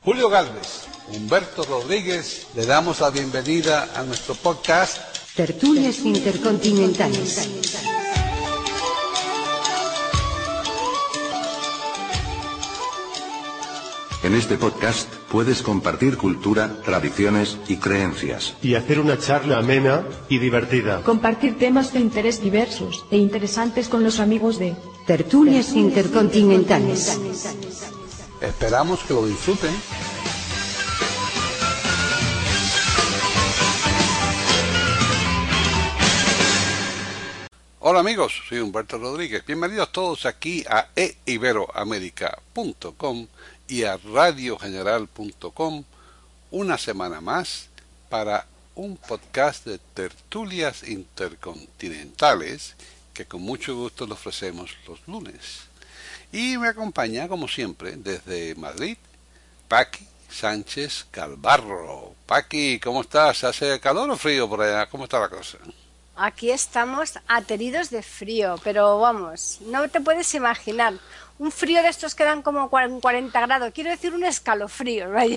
Julio Gálvez, Humberto Rodríguez, le damos la bienvenida a nuestro podcast Tertulias Intercontinentales. En este podcast puedes compartir cultura, tradiciones y creencias. Y hacer una charla amena y divertida. Compartir temas de interés diversos e interesantes con los amigos de Tertulias Intercontinentales. Esperamos que lo disfruten. Hola amigos, soy Humberto Rodríguez. Bienvenidos todos aquí a eiberoamerica.com y a radiogeneral.com una semana más para un podcast de tertulias intercontinentales que con mucho gusto le ofrecemos los lunes. Y me acompaña, como siempre, desde Madrid, Paqui Sánchez Calvarro. Paqui, ¿cómo estás? ¿Hace calor o frío por allá? ¿Cómo está la cosa? Aquí estamos ateridos de frío, pero vamos, no te puedes imaginar. Un frío de estos que dan como 40 grados. Quiero decir un escalofrío, vaya.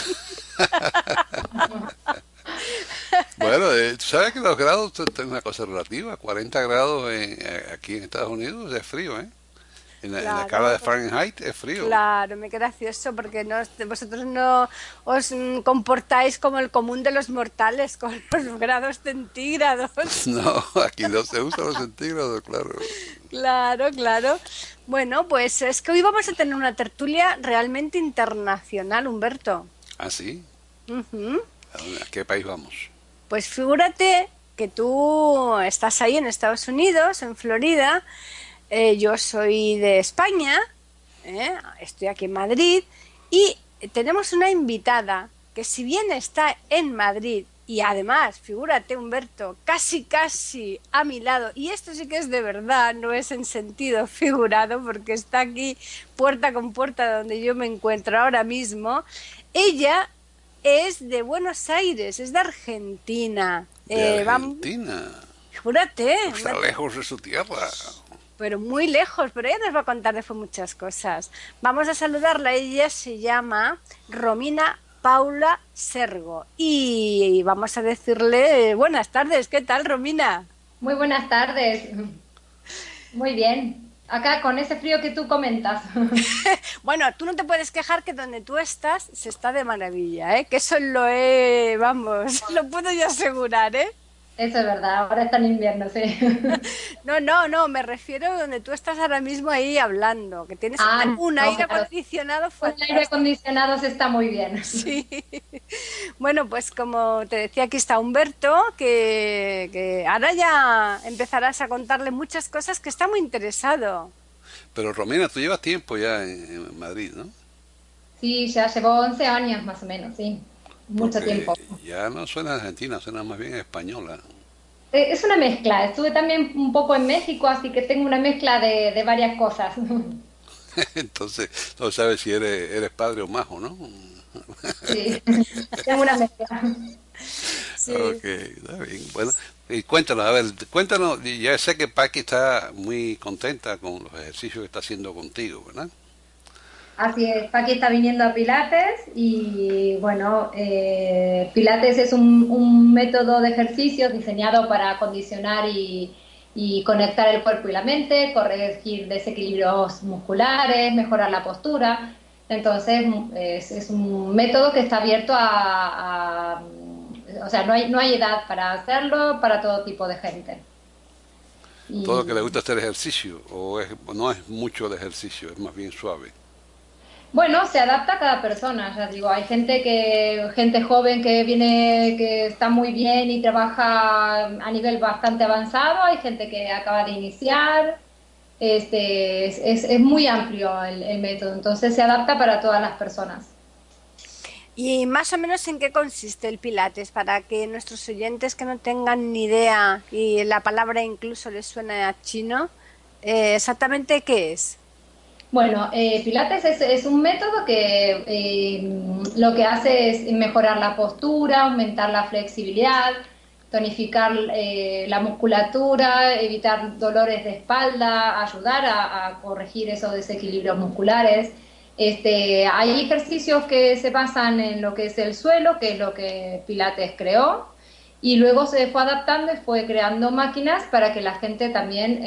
Bueno, tú sabes que los grados es una cosa relativa. 40 grados aquí en Estados Unidos es frío, ¿eh? En la escala de Fahrenheit es frío. Claro, me queda gracioso porque vosotros no os comportáis como el común de los mortales con los grados centígrados. No, aquí no se usan los centígrados, claro. Claro. Bueno, pues es que hoy vamos a tener una tertulia realmente internacional, Humberto. ¿Ah, sí? Uh-huh. ¿A qué país vamos? Pues figúrate que tú estás ahí en Estados Unidos, en Florida. Yo soy de España, estoy aquí en Madrid y tenemos una invitada que, si bien está en Madrid y además, figúrate Humberto, casi a mi lado, y esto sí que es de verdad, no es en sentido figurado porque está aquí puerta con puerta donde yo me encuentro ahora mismo. Ella es de Buenos Aires, es de Argentina. ¿De Argentina? Figúrate. Está lejos de su tierra. Pero muy lejos, pero ella nos va a contar después muchas cosas. Vamos a saludarla, ella se llama Romina Paula Sergo y vamos a decirle buenas tardes. ¿Qué tal, Romina? Muy buenas tardes. Muy bien. Acá con ese frío que tú comentas. Bueno, tú no te puedes quejar que donde tú estás se está de maravilla, que eso lo lo puedo yo asegurar, Eso es verdad, ahora está en invierno, sí. No, me refiero a donde tú estás ahora mismo ahí hablando, que tienes un aire acondicionado fantástico. El aire acondicionado se está muy bien. Sí. Bueno, pues como te decía, aquí está Humberto, que ahora ya empezarás a contarle muchas cosas, que está muy interesado. Pero Romina, tú llevas tiempo ya en Madrid, ¿no? Sí, ya llevo 11 años más o menos, sí. Mucho tiempo. Ya no suena argentina, suena más bien española. Es una mezcla. Estuve también un poco en México, así que tengo una mezcla de varias cosas. Entonces, no sabes si eres padre o majo, ¿no? Sí, tengo una mezcla. Sí. Ok, está bien. Bueno, y cuéntanos, ya sé que Paqui está muy contenta con los ejercicios que está haciendo contigo, ¿verdad? Así es, Paqui está viniendo a Pilates y bueno, Pilates es un método de ejercicio diseñado para acondicionar y conectar el cuerpo y la mente, corregir desequilibrios musculares, mejorar la postura. Entonces es un método que está abierto o sea, no hay edad para hacerlo, para todo tipo de gente. ¿Todo que le gusta hacer ejercicio o no es mucho de ejercicio, es más bien suave? Bueno, se adapta a cada persona, ya digo, hay gente joven que está muy bien y trabaja a nivel bastante avanzado, hay gente que acaba de iniciar, es muy amplio el método, entonces se adapta para todas las personas. ¿Y más o menos en qué consiste el Pilates? Para que nuestros oyentes que no tengan ni idea y la palabra incluso les suene a chino, ¿exactamente qué es? Bueno, Pilates es un método que lo que hace es mejorar la postura, aumentar la flexibilidad, tonificar la musculatura, evitar dolores de espalda, ayudar a corregir esos desequilibrios musculares. Hay ejercicios que se basan en lo que es el suelo, que es lo que Pilates creó, y luego se fue adaptando y fue creando máquinas para que la gente también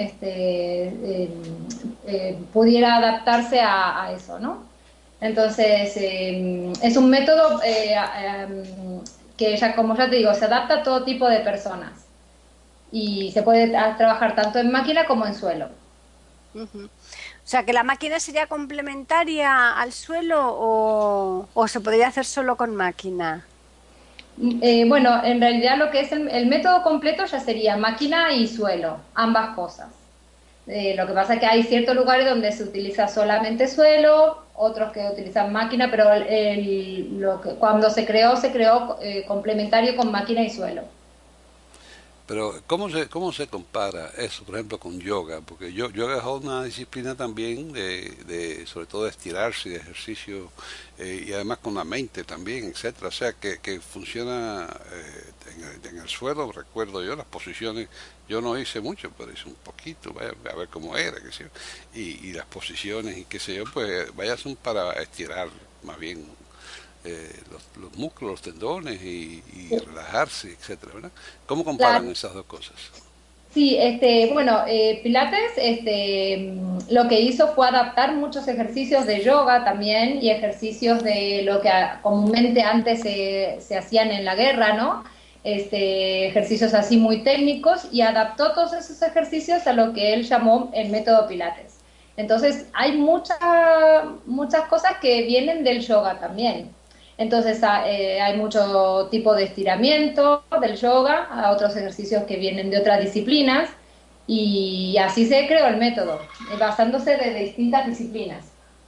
pudiera adaptarse a eso, ¿no? Entonces, es un método que, ya, como ya te digo, se adapta a todo tipo de personas y se puede trabajar tanto en máquina como en suelo. Ujú. O sea, que la máquina sería complementaria al suelo o se podría hacer solo con máquina. Bueno, en realidad lo que es el método completo ya sería máquina y suelo, ambas cosas. Lo que pasa es que hay ciertos lugares donde se utiliza solamente suelo, otros que utilizan máquina, pero cuando se creó complementario con máquina y suelo. Pero ¿cómo se compara eso, por ejemplo, con yoga? Porque yoga es una disciplina también sobre todo de estirarse y de ejercicio, y además con la mente también, etcétera. O sea, que funciona en el suelo, recuerdo yo, las posiciones. Yo no hice mucho, pero hice un poquito, vaya, a ver cómo era, qué sé yo. Y las posiciones y qué sé yo, pues vaya, son para estirar más bien los músculos, los tendones y relajarse, etcétera, ¿verdad? ¿Cómo comparan Claro. esas dos cosas? Sí, bueno, Pilates, lo que hizo fue adaptar muchos ejercicios de yoga también y ejercicios de lo que comúnmente antes se hacían en la guerra, ¿no? Ejercicios así muy técnicos y adaptó todos esos ejercicios a lo que él llamó el método Pilates. Entonces, hay muchas cosas que vienen del yoga también. Entonces hay mucho tipo de estiramiento del yoga, a otros ejercicios que vienen de otras disciplinas y así se creó el método, basándose de distintas disciplinas.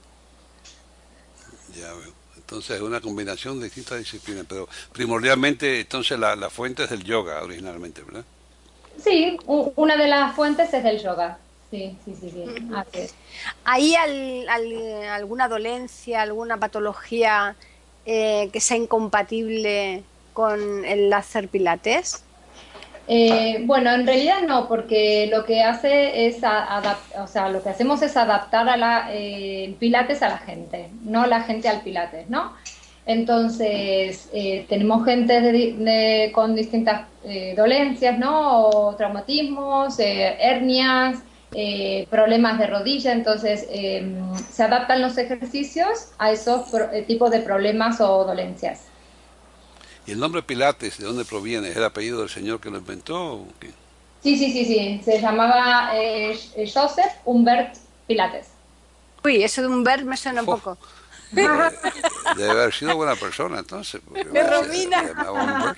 Ya veo. Entonces es una combinación de distintas disciplinas, pero primordialmente entonces la fuente es del yoga originalmente, ¿verdad? Sí, una de las fuentes es del yoga. Sí, sí, sí, sí. Ujú. Así es. ¿Hay alguna dolencia, alguna patología que sea incompatible con el hacer pilates? Bueno, en realidad no, porque lo que hace es o sea, lo que hacemos es adaptar el Pilates a la gente, no la gente al Pilates, ¿no? Entonces, tenemos gente con distintas dolencias, ¿no? O traumatismos, hernias, problemas de rodilla, entonces se adaptan los ejercicios a esos tipos de problemas o dolencias. ¿Y el nombre Pilates, de dónde proviene? ¿Es el apellido del señor que lo inventó? ¿O qué? Sí, sí, sí, sí. Se llamaba Joseph Humbert Pilates. Uy, eso de un ver me suena un Fo, poco. debe, debe haber sido buena persona entonces, porque Romina. se llamaba Humbert.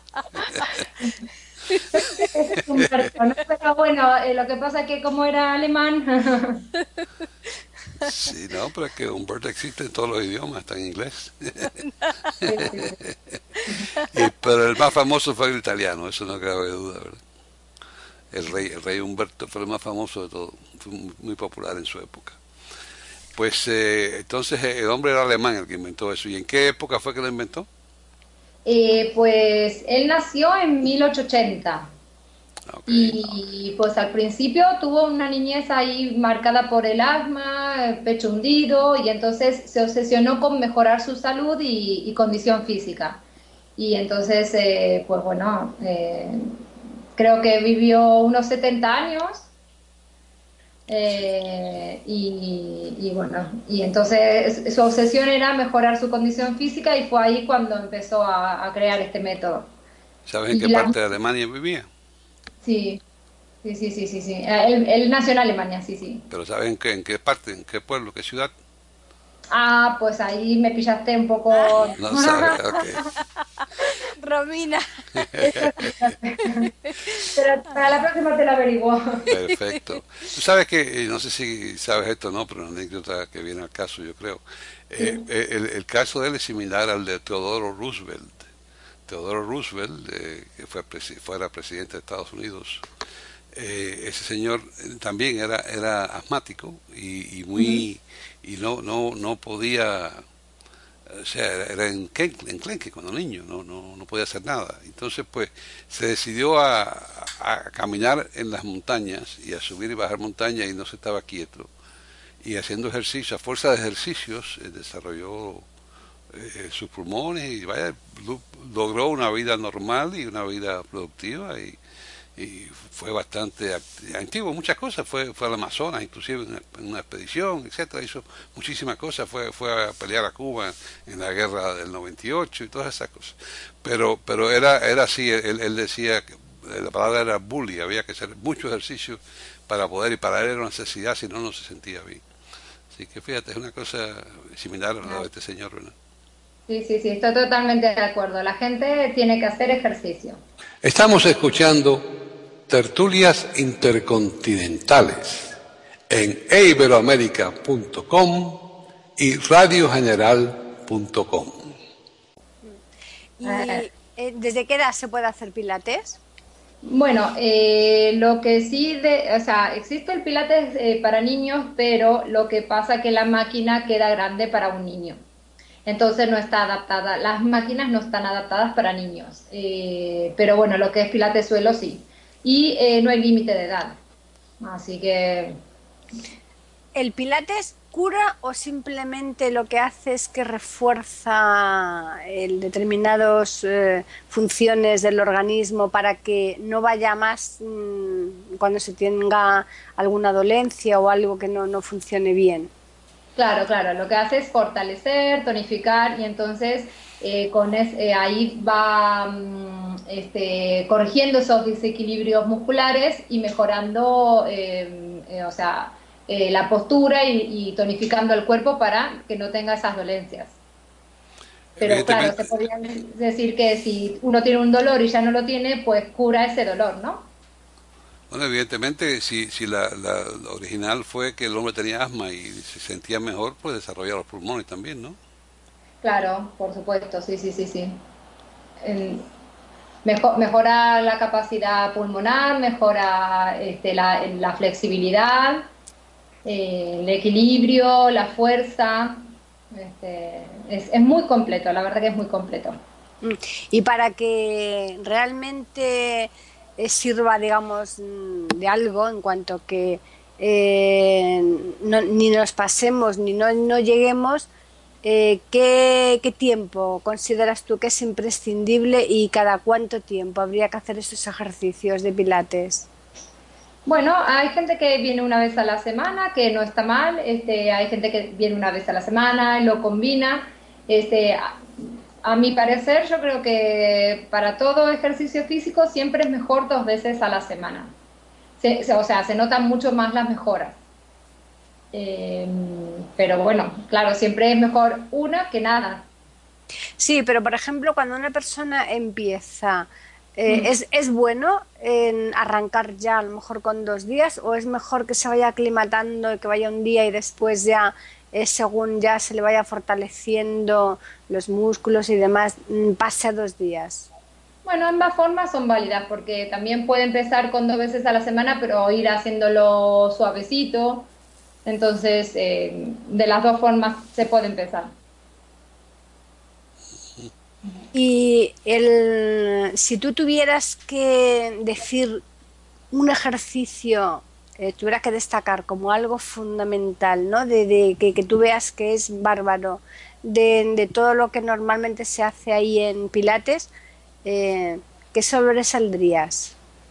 Es Humberto, ¿no? Pero bueno, lo que pasa es que como era alemán. Sí, no, pero es que Humberto existe en todos los idiomas, está en inglés. Sí, sí, sí. Pero el más famoso fue el italiano, eso no cabe duda, ¿verdad? El rey Humberto fue el más famoso de todo, fue muy popular en su época. Pues entonces el hombre era alemán el que inventó eso. ¿Y en qué época fue que lo inventó? Pues él nació en 1880 Ah, ok. y pues al principio tuvo una niñez ahí marcada por el asma, el pecho hundido y entonces se obsesionó con mejorar su salud y condición física. Y entonces, pues bueno, creo que vivió unos 70 años y bueno, y entonces su obsesión era mejorar su condición física y fue ahí cuando empezó a crear este método. ¿Sabes en qué Y la, parte de Alemania vivía? sí, sí, sí, sí, sí, sí. Él nació en Alemania, sí, sí. Pero ¿sabes en qué parte, en qué pueblo, qué ciudad? Ah, pues ahí me pillaste un Ah, poco. No sabes, ok. Romina. Eso sí, pero para la próxima te lo averiguo. Perfecto. Tú sabes que, no sé si sabes esto o no, pero una anécdota que viene al caso, yo creo. Sí. El caso de él es similar al de Teodoro Roosevelt. Teodoro Roosevelt, que fuera presidente de Estados Unidos, ese señor también era asmático y Ujú. muy y no podía, o sea, era enclenque cuando niño, no podía hacer nada. Entonces, pues, se decidió a caminar en las montañas y a subir y bajar montañas y no se estaba quieto. y haciendo ejercicio, a fuerza de ejercicios, desarrolló sus pulmones y vaya, logró una vida normal y una vida productiva y fue bastante activo en muchas cosas, fue al Amazonas inclusive en una expedición, etcétera, hizo muchísimas cosas, fue a pelear a Cuba en la guerra del 98 y todas esas cosas, pero era así, él decía que la palabra era bully, había que hacer mucho ejercicio para poder, y para él era una necesidad, si no se sentía bien. Así que fíjate, es una cosa similar a la de este señor, ¿verdad? Sí, estoy totalmente de acuerdo. La gente tiene que hacer ejercicio. Estamos escuchando Tertulias Intercontinentales en iberoamerica.com y radiogeneral.com. ¿Y desde qué edad se puede hacer pilates? Bueno, lo que sí, o sea, existe el pilates para niños, pero lo que pasa es que la máquina queda grande para un niño. Entonces no está adaptada, las máquinas no están adaptadas para niños, pero bueno, lo que es pilates suelo sí. Y no hay límite de edad, así que... ¿El pilates cura o simplemente lo que hace es que refuerza determinadas funciones del organismo para que no vaya más cuando se tenga alguna dolencia o algo que no funcione bien? Claro, lo que hace es fortalecer, tonificar y entonces ahí va corrigiendo esos desequilibrios musculares y mejorando la postura y tonificando el cuerpo para que no tenga esas dolencias. Pero claro, se podría decir que si uno tiene un dolor y ya no lo tiene, pues cura ese dolor, ¿no? Bueno, evidentemente, si la original fue que el hombre tenía asma y se sentía mejor, pues desarrolla los pulmones también, ¿no? Claro, por supuesto, sí. Mejora la capacidad pulmonar, mejora la flexibilidad, el equilibrio, la fuerza. Es muy completo, la verdad que es muy completo. Y para que realmente sirva, digamos, de algo en cuanto que ni nos pasemos ni no lleguemos, ¿qué tiempo consideras tú que es imprescindible y cada cuánto tiempo habría que hacer esos ejercicios de pilates? Bueno, hay gente que viene una vez a la semana, que no está mal, hay gente que viene una vez a la semana, lo combina, a mi parecer, yo creo que para todo ejercicio físico siempre es mejor 2 veces a la semana. O sea, se notan mucho más las mejoras. Pero bueno, claro, siempre es mejor una que nada. Sí, pero por ejemplo, cuando una persona empieza, ¿es bueno arrancar ya a lo mejor con 2 días o es mejor que se vaya aclimatando y que vaya un día y después ya según ya se le vaya fortaleciendo los músculos y demás, pase a 2 días? Bueno, ambas formas son válidas porque también puede empezar con 2 veces a la semana, pero ir haciéndolo suavecito. Entonces, de las 2 formas se puede empezar. Y si tú tuvieras que decir un ejercicio, tuvieras que destacar como algo fundamental, ¿no? De que tú veas que es bárbaro, de todo lo que normalmente se hace ahí en Pilates, ¿qué sobresaldrías?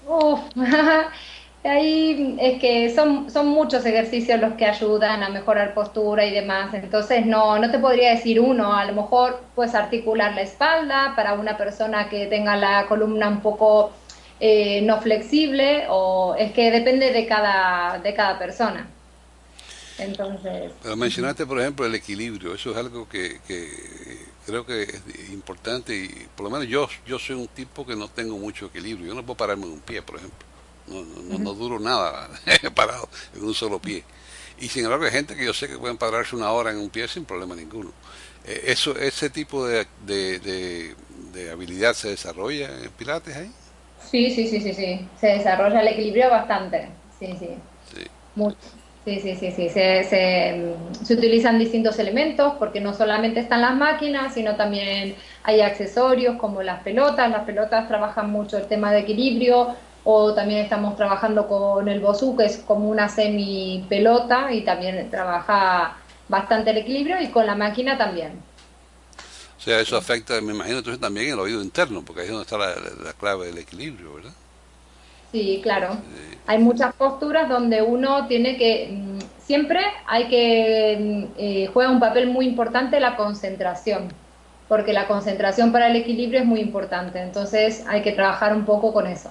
Ahí es que son muchos ejercicios los que ayudan a mejorar postura y demás, entonces no te podría decir uno. A lo mejor puedes articular la espalda para una persona que tenga la columna un poco no flexible, o es que depende de cada persona. Entonces, pero mencionaste, por ejemplo, el equilibrio. Eso es algo que creo que es importante, y por lo menos yo soy un tipo que no tengo mucho equilibrio. Yo no puedo pararme en un pie, por ejemplo. No duro nada parado en un solo pie. Y sin embargo hay gente que yo sé que pueden pararse 1 hora en un pie sin problema ninguno. ¿Ese tipo de habilidad se desarrolla en Pilates ahí? Sí. Se desarrolla el equilibrio bastante. Sí. Mucho. Sí. Se utilizan distintos elementos porque no solamente están las máquinas, sino también hay accesorios como las pelotas. Las pelotas trabajan mucho el tema de equilibrio. o también estamos trabajando con el Bosu, que es como una semi pelota y también trabaja bastante el equilibrio, y con la máquina también. O sea, eso afecta, me imagino, entonces también el oído interno, porque ahí es donde está la clave del equilibrio, ¿verdad? Sí, claro. Hay muchas posturas donde uno tiene que, siempre hay que, juega un papel muy importante la concentración, porque la concentración para el equilibrio es muy importante, entonces hay que trabajar un poco con eso.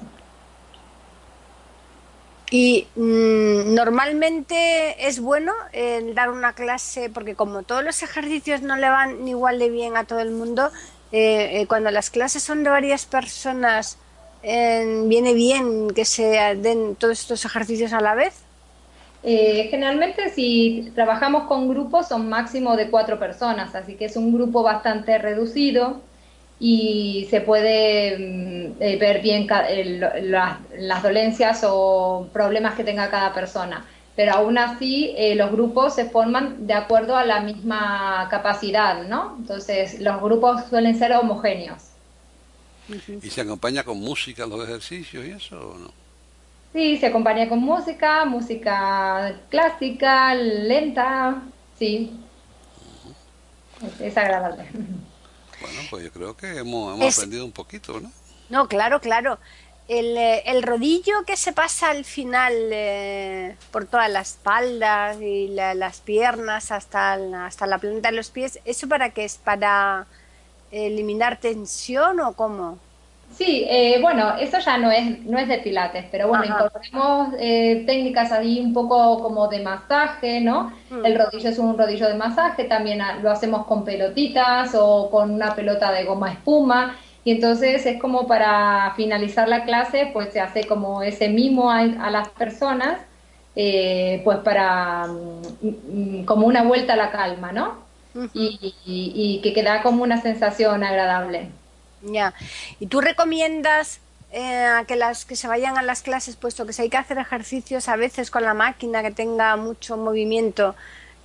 Y normalmente es bueno dar una clase, porque como todos los ejercicios no le van igual de bien a todo el mundo, cuando las clases son de varias personas, viene bien que se den todos estos ejercicios a la vez. Generalmente si trabajamos con grupos son máximo de 4 personas, así que es un grupo bastante reducido y se puede ver bien las dolencias o problemas que tenga cada persona. Pero aún así los grupos se forman de acuerdo a la misma capacidad, ¿no? Entonces los grupos suelen ser homogéneos. ¿Y se acompaña con música los ejercicios y eso o no? Sí, se acompaña con música, música clásica, lenta, sí, es agradable. Bueno, pues yo creo que hemos aprendido un poquito, ¿no? No, claro, claro. El rodillo que se pasa al final por toda la espalda y las piernas hasta la planta de los pies, ¿eso para qué es? ¿Para eliminar tensión o cómo? Sí, bueno, eso ya no es de pilates, pero bueno, Ajá. incorporamos técnicas ahí un poco como de masaje, ¿no? El rodillo es un rodillo de masaje, también lo hacemos con pelotitas o con una pelota de goma espuma, y entonces es como para finalizar la clase, pues se hace como ese mimo a las personas, pues para como una vuelta a la calma, ¿no? Y que queda como una sensación agradable. Ya. ¿Y tú recomiendas que las que se vayan a las clases, puesto que si hay que hacer ejercicios a veces con la máquina que tenga mucho movimiento,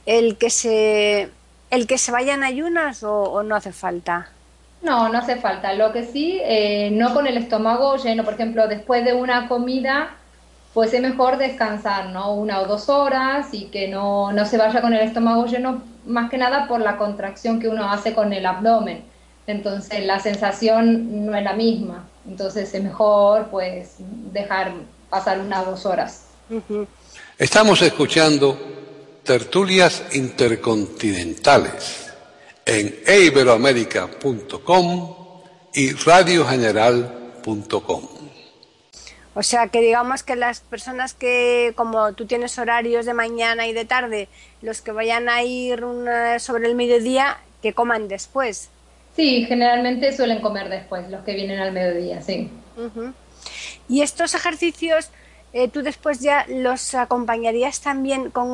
el que se vayan ayunas o no hace falta? No, no hace falta. Lo que sí, no con el estómago lleno. Por ejemplo, después de una comida, pues es mejor descansar, ¿no? 1 o 2 horas y que no se vaya con el estómago lleno, más que nada por la contracción que uno hace con el abdomen. Entonces, la sensación no es la misma. Entonces, es mejor, pues, dejar pasar 1 o 2 horas. Estamos escuchando tertulias intercontinentales en iberoamerica.com y radiogeneral.com. O sea, que digamos que las personas que, como tú tienes horarios de mañana y de tarde, los que vayan a ir sobre el mediodía, que coman después. Sí, generalmente suelen comer después, los que vienen al mediodía, sí. Y estos ejercicios, tú después ya los acompañarías también con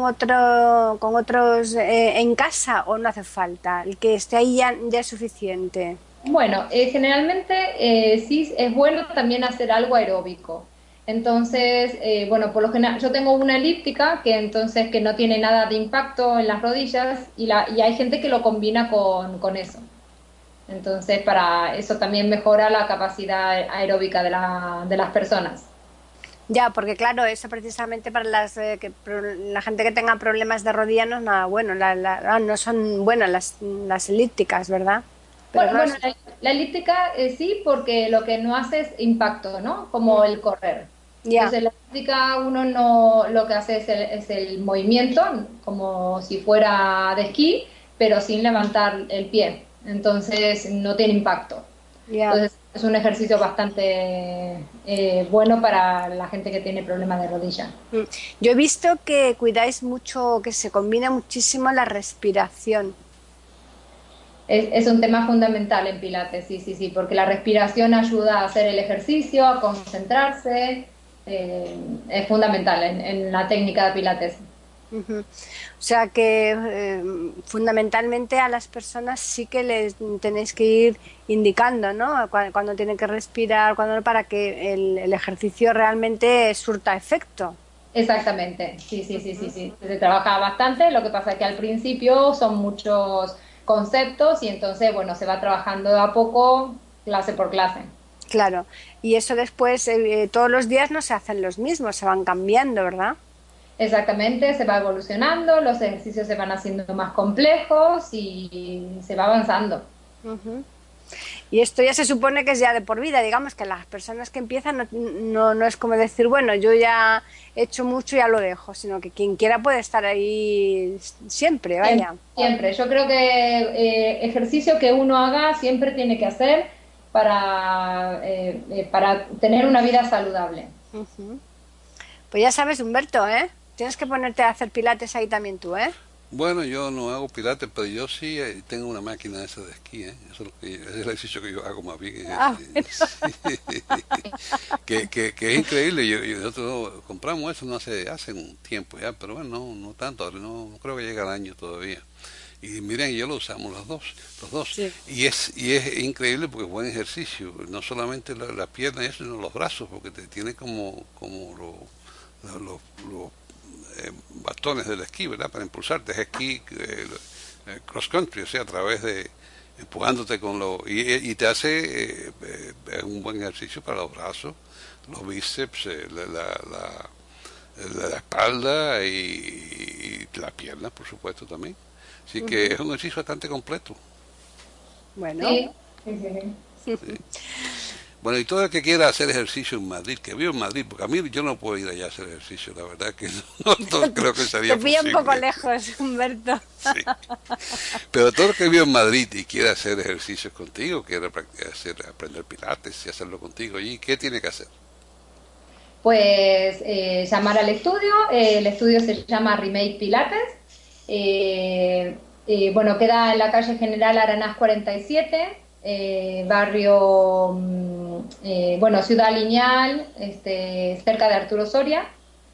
otros en casa o no hace falta, el que esté ahí ya es suficiente. Bueno, generalmente sí es bueno también hacer algo aeróbico. Entonces, bueno, por lo general, yo tengo una elíptica que no tiene nada de impacto en las rodillas y hay gente que lo combina con eso. Entonces, para eso también mejora la capacidad aeróbica de las personas. Ya, porque claro, eso precisamente para la gente que tenga problemas de rodilla no es nada bueno, no son buenas las elípticas, ¿verdad? Pero Bueno, la elíptica sí, porque lo que no hace es impacto, ¿no? Como el correr. ya. Entonces, la elíptica uno no lo que hace es el movimiento, como si fuera de esquí, pero sin levantar el pie. Entonces, no tiene impacto. Ya. Entonces, es un ejercicio bastante bueno para la gente que tiene problemas de rodilla. Yo he visto que cuidáis mucho, que se combina muchísimo la respiración. Es un tema fundamental en Pilates, sí, porque la respiración ayuda a hacer el ejercicio, a concentrarse, es fundamental en la técnica de Pilates. O sea que fundamentalmente a las personas sí que les tenéis que ir indicando, ¿no? Cuando tienen que respirar, cuando no, para que el ejercicio realmente surta efecto. Exactamente, sí. Se trabaja bastante, lo que pasa es que al principio son muchos conceptos y entonces, bueno, se va trabajando de a poco, clase por clase. Claro, y eso después todos los días no se hacen los mismos, se van cambiando, ¿verdad? Exactamente, se va evolucionando, los ejercicios se van haciendo más complejos y se va avanzando. Ujú. Y esto ya se supone que es ya de por vida, digamos que las personas que empiezan no es como decir, bueno, yo ya he hecho mucho y ya lo dejo, sino que quien quiera puede estar ahí siempre, vaya. Siempre, yo creo que ejercicio que uno haga siempre tiene que hacer para tener una vida saludable. Ujú. Pues ya sabes, Humberto, ¿eh? Tienes que ponerte a hacer pilates ahí también tú, ¿eh? Bueno, yo no hago pilates, pero yo sí tengo una máquina esa de esquí, ¿eh? Eso es, es el ejercicio que yo hago más bien. Bueno. Que es increíble. Nosotros compramos eso no hace un tiempo ya, pero bueno, no tanto, ahora no creo que llegue al año todavía. Y miren, yo lo usamos los dos. Sí. Y es increíble porque es buen ejercicio, no solamente la pierna y eso, sino los brazos, porque te tiene como los bastones del esquí, ¿verdad? Para impulsarte, es esquí cross country, o sea, a través de empujándote con y te hace es un buen ejercicio para los brazos, los bíceps, la espalda y la pierna, por supuesto, también. Así que es un ejercicio bastante completo. Bueno. Sí, sí, sí. Sí. Bueno, y todo el que quiera hacer ejercicio en Madrid, que vive en Madrid, porque a mí yo no puedo ir allá a hacer ejercicio, la verdad que no creo que sería Te pilla un posible. poco lejos, Humberto. Sí. Pero todo el que vive en Madrid y quiera hacer ejercicios contigo, quiera aprender pilates y hacerlo contigo allí, ¿qué tiene que hacer? Pues llamar al estudio, el estudio se llama Remake Pilates, bueno, queda en la calle General Aranaz 47, barrio, bueno, Ciudad Lineal, cerca de Arturo Soria.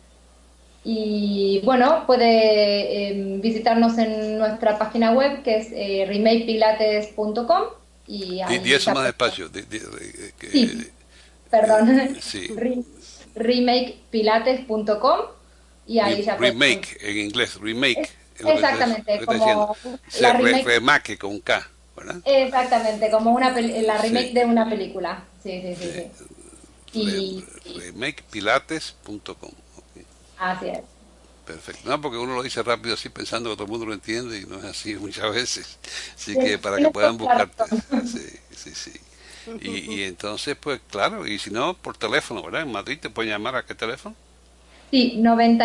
Y bueno, puede visitarnos en nuestra página web que es remakepilates.com y Di eso más despacio. Sí, perdón. Sí. Remakepilates.com y ahí ya Remake, en inglés, remake. Exactamente, como la remake con K, ¿verdad? Exactamente, como la remake de una película. Sí, sí, sí, sí. Remakepilates.com. Okay. Así es. Perfecto. No, porque uno lo dice rápido así pensando que todo el mundo lo entiende y no es así muchas veces. Así que para que puedan buscarte. Sí. Y entonces, pues claro, y si no, por teléfono, ¿verdad? En Madrid te pueden llamar ¿a qué teléfono? Sí,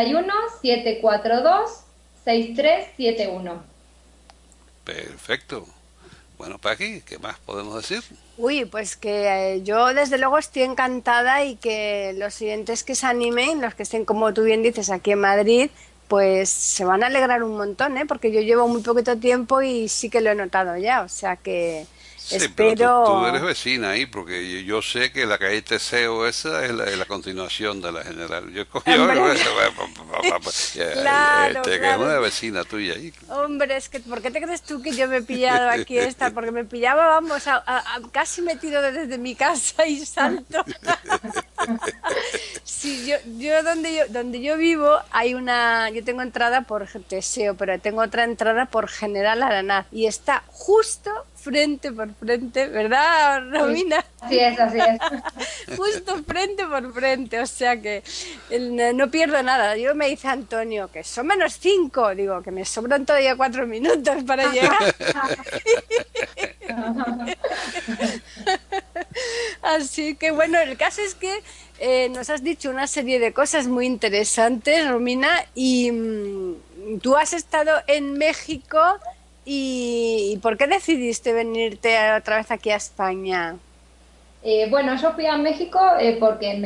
91-742-6371. Perfecto. Bueno, Paqui, ¿qué más podemos decir? Uy, pues que yo desde luego estoy encantada y que los siguientes que se animen, los que estén como tú bien dices aquí en Madrid, pues se van a alegrar un montón, ¿eh? Porque yo llevo muy poquito tiempo y sí que lo he notado ya, o sea que Sí, espero... pero tú eres vecina ahí, porque yo sé que la calle Teseo esa es la continuación de la General. Claro, que es claro. una vecina tuya ahí. Hombre, es que ¿por qué te crees tú que yo me he pillado aquí esta? Porque me pillaba, vamos, casi metido desde mi casa y salto. Sí, yo donde yo vivo hay yo tengo entrada por Teseo, pero tengo otra entrada por General Aranaz y está justo frente por frente, ¿verdad, Romina? Así es, así es. Justo frente por frente, o sea que no pierdo nada. Yo me dice Antonio que son -5, digo que me sobran todavía 4 minutos para llegar. Así que bueno, el caso es que nos has dicho una serie de cosas muy interesantes, Romina, y tú has estado en México. ¿Y por qué decidiste venirte otra vez aquí a España? Bueno, yo fui a México porque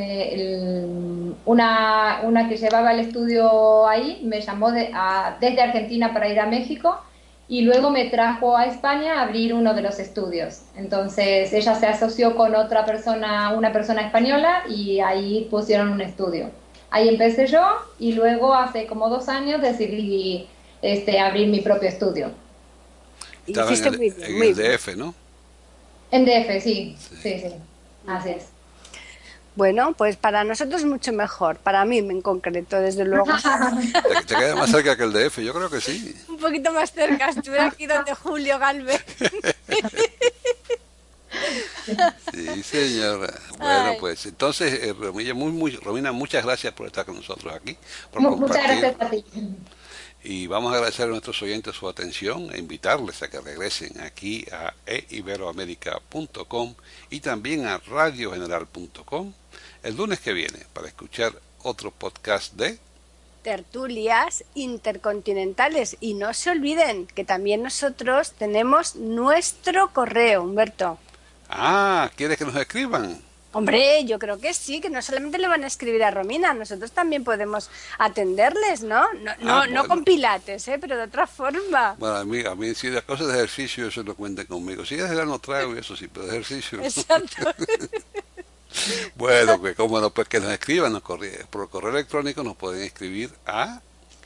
una que llevaba el estudio ahí me llamó desde Argentina para ir a México y luego me trajo a España a abrir uno de los estudios. Entonces ella se asoció con otra persona, una persona española, y ahí pusieron un estudio. Ahí empecé yo y luego hace como 2 años decidí abrir mi propio estudio. Estaba en el DF, ¿no? En DF, sí, sí, así es. Bueno, pues para nosotros mucho mejor, para mí en concreto, desde luego. ¿Te queda más cerca que el DF? Yo creo que sí. Un poquito más cerca, estuve aquí donde Julio Galvez. Sí, señora. Bueno, Ay. pues entonces, Romina, muchas gracias por estar con nosotros aquí, por Muchas compartir. gracias a ti. Y vamos a agradecer a nuestros oyentes su atención e invitarles a que regresen aquí a eiberoamerica.com y también a radiogeneral.com el lunes que viene para escuchar otro podcast de... Tertulias intercontinentales. Y no se olviden que también nosotros tenemos nuestro correo, Humberto. Ah, ¿quieres que nos escriban? Hombre, yo creo que sí, que no solamente le van a escribir a Romina, nosotros también podemos atenderles, ¿no? No Bueno. con pilates, pero de otra forma. Bueno, a mí si las cosas de ejercicio, eso no cuenta conmigo. Si es de no trago y eso sí, pero de ejercicio. Exacto. Bueno, pues cómo no, pues que nos escriban por correo electrónico, nos pueden escribir a...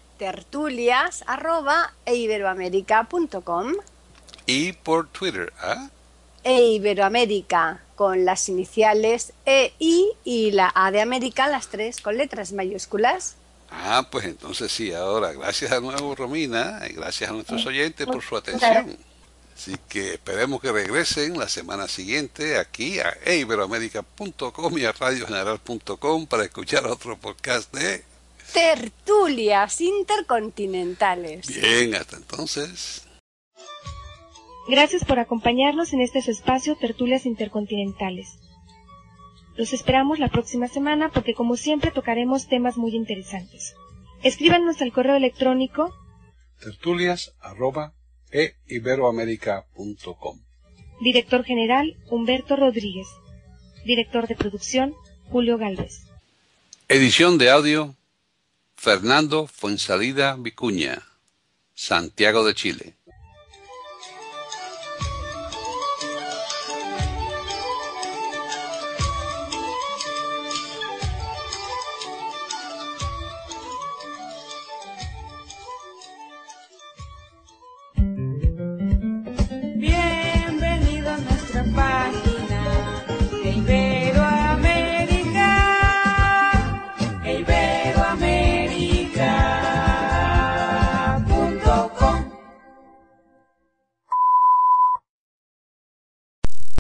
tertulias@eiberoamerica.com y por Twitter a... Iberoamérica con las iniciales EI y la A de América, las tres con letras mayúsculas. Ah, pues entonces sí, ahora, gracias de nuevo, Romina, y gracias a nuestros oyentes por su atención. Así que esperemos que regresen la semana siguiente aquí a eiberoamerica.com y a radiogeneral.com para escuchar otro podcast de... Tertulias intercontinentales. Bien, hasta entonces. Gracias por acompañarnos en este su espacio Tertulias Intercontinentales. Los esperamos la próxima semana porque como siempre tocaremos temas muy interesantes. Escríbanos al correo electrónico tertulias@eiberoamerica.com. Director General Humberto Rodríguez. Director de Producción Julio Galvez. Edición de audio Fernando Fuensalida Vicuña, Santiago de Chile.